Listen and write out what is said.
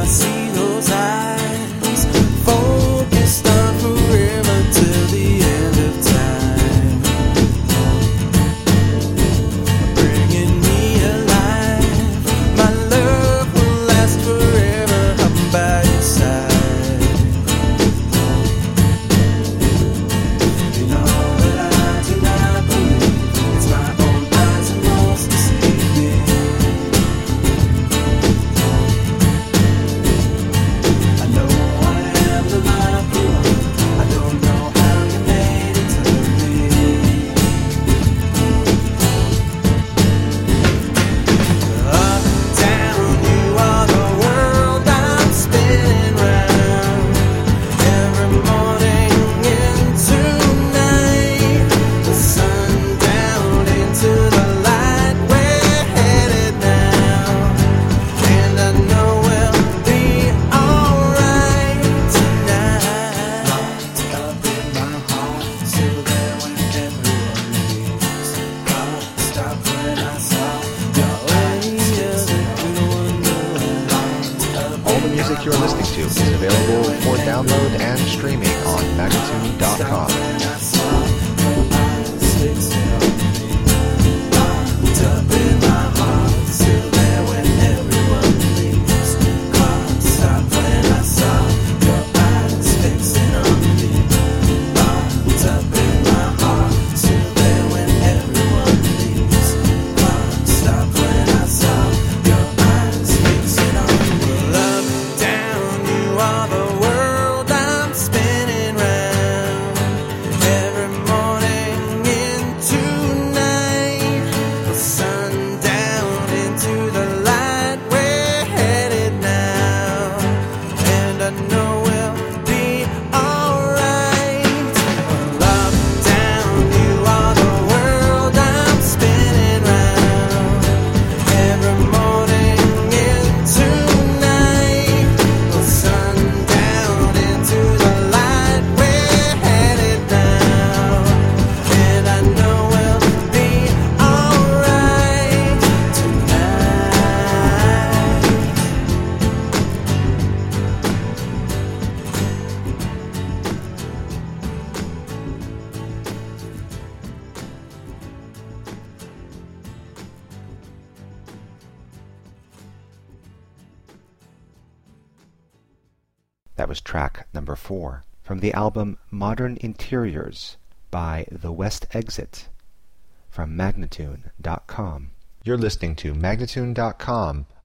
see those eyes focused on forever till the end of time, bringing me alive. My love will last forever. I'm by your side. You know that I do not believe it's my own eyes and most deceive me. I know I am the lucky one. I don't know how you made it to me. Up and down, you are the world I'm spinning round. Every morning into night, the sun down into the light. We're headed now, and I know we'll be alright tonight. Locked up in my heart, still there when everyone leaves. Can't stop when I saw your eyes fixing on me. All the music you're listening to is available for download and streaming on Magnatune.com. When I saw your eyes fixing on me. Locked up in my heart, still there when everyone leaves. Can't stop when I saw your eyes fixing on me. Locked up in my heart, still there when everyone leaves. Can't stop when I saw your eyes fixing on me. Up and down, you are the world I'm spinning round. Every morning into night, the sun down into the light. We're headed now, and I know we'll be alright. Up and down, you are the world I'm spinning round. Every morning into night, the sun down into the light. We're headed now, and I know we'll be alright tonight. That was track number 4 from the album Modern Interiors by The West Exit from Magnatune.com. You're listening to Magnatune.com,